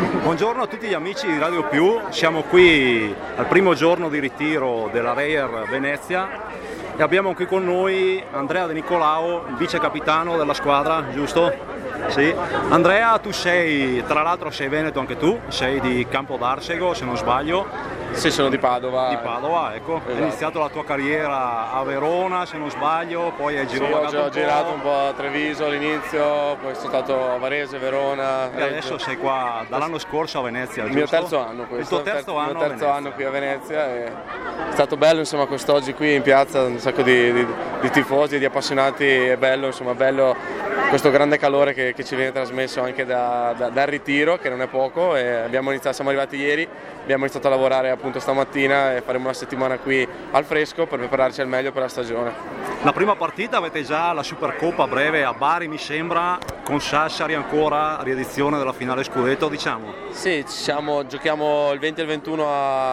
Buongiorno a tutti gli amici di Radio Più, siamo qui al primo giorno di ritiro della Reyer Venezia e abbiamo qui con noi Andrea De Nicolao, il vice capitano della squadra, giusto? Sì. Andrea, tu sei, tra l'altro sei veneto anche tu, sei di Campo d'Arsego se non sbaglio. Sì, sono di Padova. Di Padova, ecco. Esatto. Hai iniziato la tua carriera a Verona se non sbaglio, poi hai Ho girato un po' a Treviso all'inizio, poi sono stato a Varese, Verona. E adesso sei qua dall'anno scorso a Venezia, giusto? Il mio terzo anno questo. Il tuo terzo anno? Il mio terzo anno qui a Venezia. È stato bello, insomma, quest'oggi qui in piazza, un sacco di tifosi, di appassionati, è bello, insomma, bello questo grande calore che ci viene trasmesso anche dal ritiro, che non è poco, e siamo arrivati ieri, abbiamo iniziato a lavorare appunto stamattina e faremo una settimana qui al fresco per prepararci al meglio per la stagione. La prima partita avete già la Supercoppa a breve a Bari, mi sembra, con Sassari ancora, riedizione della finale scudetto, diciamo. Sì, giochiamo il 20 e il 21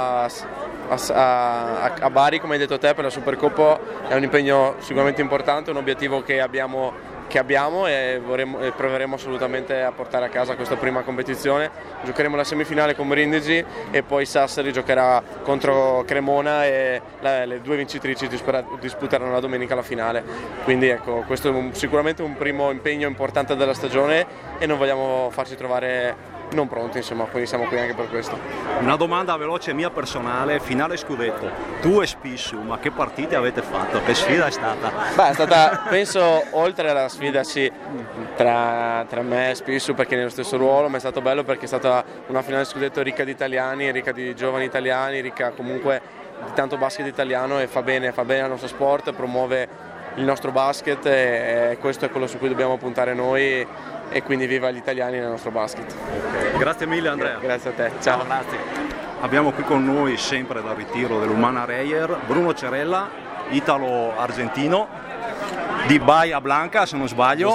a Bari, come hai detto te, per la Supercoppa. È un impegno sicuramente importante, un obiettivo che abbiamo e proveremo assolutamente a portare a casa questa prima competizione. Giocheremo la semifinale con Brindisi e poi Sassari giocherà contro Cremona e le due vincitrici disputeranno la domenica la finale. Quindi ecco, questo è sicuramente un primo impegno importante della stagione e non vogliamo farci trovare non pronti, insomma, quindi siamo qui anche per questo. Una domanda veloce mia personale, finale scudetto, tu e Spissu, ma che partite avete fatto? Che sfida è stata? Beh, è stata, penso, oltre alla sfida sì, tra me e Spissu, perché nello stesso ruolo, ma è stato bello perché è stata una finale scudetto ricca di italiani, ricca di giovani italiani, ricca comunque di tanto basket italiano e fa bene al nostro sport, promuove il nostro basket e questo è quello su cui dobbiamo puntare noi. E quindi viva gli italiani nel nostro basket. Grazie mille Andrea. Grazie a te, ciao. Grazie. Abbiamo qui con noi, sempre dal ritiro dell'Umana Reyer, Bruno Cerella, italo-argentino, di Bahia Blanca se non sbaglio.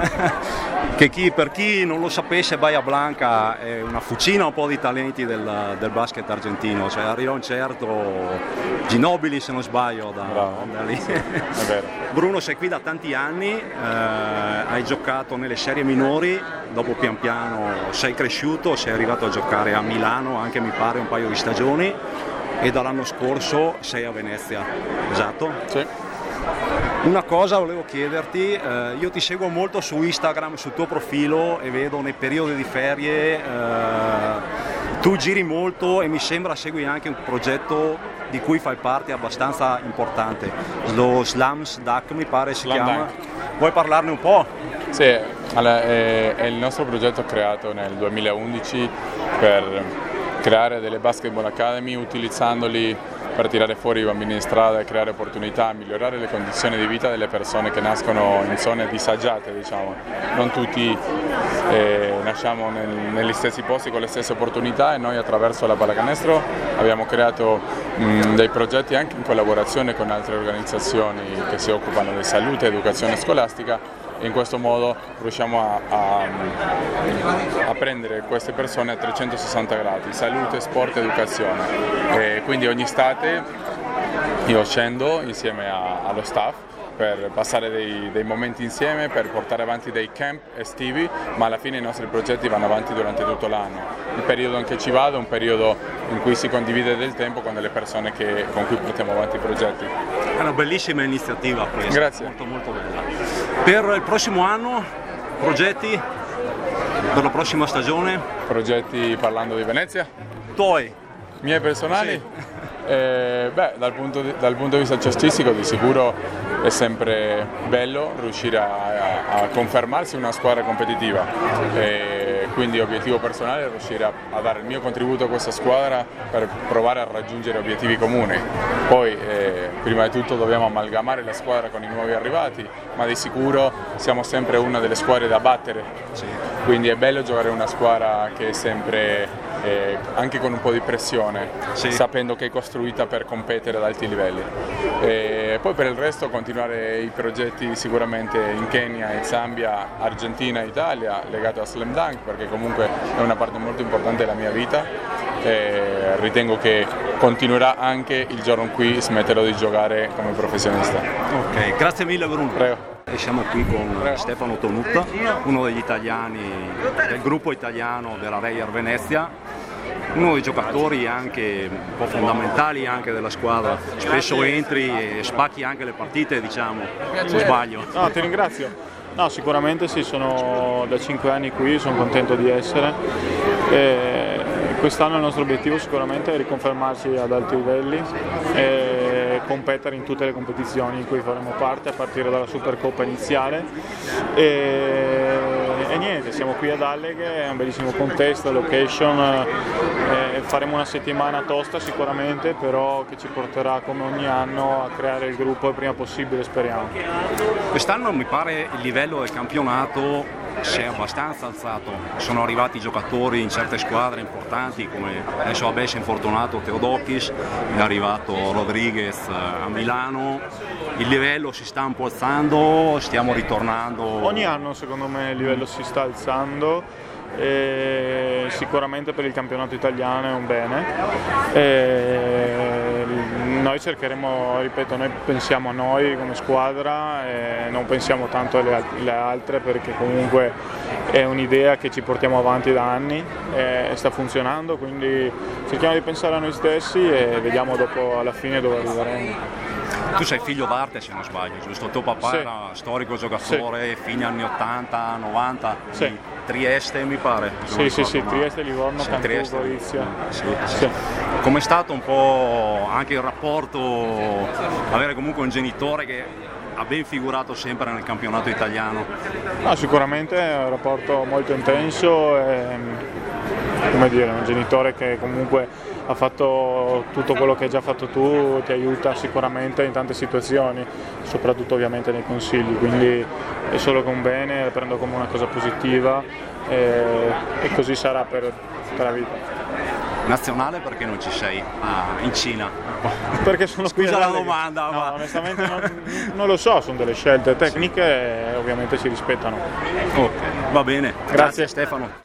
Che per chi non lo sapesse, Bahia Blanca è una fucina un po' di talenti del basket argentino, cioè arriva un certo Ginobili se non sbaglio da lì. Sì, è vero. Bruno, sei qui da tanti anni, hai giocato nelle serie minori, dopo pian piano sei cresciuto, sei arrivato a giocare a Milano anche mi pare un paio di stagioni e dall'anno scorso sei a Venezia, esatto? Sì. Una cosa volevo chiederti, io ti seguo molto su Instagram, sul tuo profilo e vedo nei periodi di ferie tu giri molto e mi sembra segui anche un progetto di cui fai parte abbastanza importante, lo Slams Duck mi pare si chiama. Dunk. Vuoi parlarne un po'? Sì, è il nostro progetto creato nel 2011 per creare delle basketball academy utilizzandoli per tirare fuori i bambini in strada e creare opportunità, migliorare le condizioni di vita delle persone che nascono in zone disagiate, diciamo. Non tutti nasciamo negli stessi posti con le stesse opportunità e noi attraverso la pallacanestro abbiamo creato dei progetti anche in collaborazione con altre organizzazioni che si occupano di salute e educazione scolastica. In questo modo riusciamo a prendere queste persone a 360 gradi, salute, sport, educazione. E quindi ogni estate io scendo insieme allo staff per passare dei momenti insieme, per portare avanti dei camp estivi, ma alla fine i nostri progetti vanno avanti durante tutto l'anno. Il periodo in che ci vado è un periodo in cui si condivide del tempo con delle persone con cui portiamo avanti i progetti. È una bellissima iniziativa questa. Grazie. Molto molto bella. Per il prossimo anno, progetti per la prossima stagione? Progetti parlando di Venezia? Tuoi? Miei personali? Sì. Dal punto di vista cestistico di sicuro è sempre bello riuscire a confermarsi una squadra competitiva. Quindi obiettivo personale è riuscire a dare il mio contributo a questa squadra per provare a raggiungere obiettivi comuni. Poi prima di tutto dobbiamo amalgamare la squadra con i nuovi arrivati, ma di sicuro siamo sempre una delle squadre da battere. Sì. Quindi è bello giocare una squadra che è sempre anche con un po' di pressione, sì, sapendo che è costruita per competere ad alti livelli. Poi per il resto continuare i progetti sicuramente in Kenya e Zambia, Argentina e Italia legato a Slam Dunk, perché comunque è una parte molto importante della mia vita. Ritengo che continuerà anche il giorno in cui smetterò di giocare come professionista. Ok, grazie mille Bruno. Prego. E siamo qui con Stefano Tonutta, uno degli italiani del gruppo italiano della Reyer Venezia, uno dei giocatori anche un po' fondamentali anche della squadra. Spesso entri e spacchi anche le partite, diciamo, se sbaglio. No, ti ringrazio. No, sicuramente sì, sono da 5 anni qui, sono contento di essere. Quest'anno il nostro obiettivo sicuramente è riconfermarci ad alti livelli e competere in tutte le competizioni in cui faremo parte, a partire dalla Supercoppa iniziale. E niente, siamo qui ad Alleghe, è un bellissimo contesto, location, faremo una settimana tosta sicuramente, però che ci porterà come ogni anno a creare il gruppo il prima possibile, speriamo. Quest'anno mi pare il livello del campionato si è abbastanza alzato, sono arrivati giocatori in certe squadre importanti, come adesso si è infortunato Teodokis, è arrivato Rodriguez a Milano, il livello si sta un po' alzando, stiamo ritornando. Ogni anno secondo me il livello si sta alzando. E sicuramente per il campionato italiano è un bene. Noi cercheremo, ripeto, noi pensiamo a noi come squadra e non pensiamo tanto alle altre, perché comunque è un'idea che ci portiamo avanti da anni e sta funzionando, quindi cerchiamo di pensare a noi stessi e vediamo dopo alla fine dove arriveremo. Tu sei figlio d'arte, se non sbaglio, giusto? Tuo papà sì. Era storico giocatore, sì. Fine anni 80, 90, sì. Di Trieste mi pare. Sì, Trieste, Livorno, Cantù, Gorizia. Sì. Com'è stato un po' anche il rapporto, avere comunque un genitore che ha ben figurato sempre nel campionato italiano? No, sicuramente è un rapporto molto intenso, come dire, un genitore che comunque ha fatto tutto quello che hai già fatto tu, ti aiuta sicuramente in tante situazioni, soprattutto ovviamente nei consigli, quindi è solo che un bene, la prendo come una cosa positiva e così sarà per la vita. Nazionale perché non ci sei in Cina? Perché sono qui. Scusa la domanda, no, ma onestamente non lo so, sono delle scelte tecniche e ovviamente si rispettano. Ok, va bene. Grazie Stefano.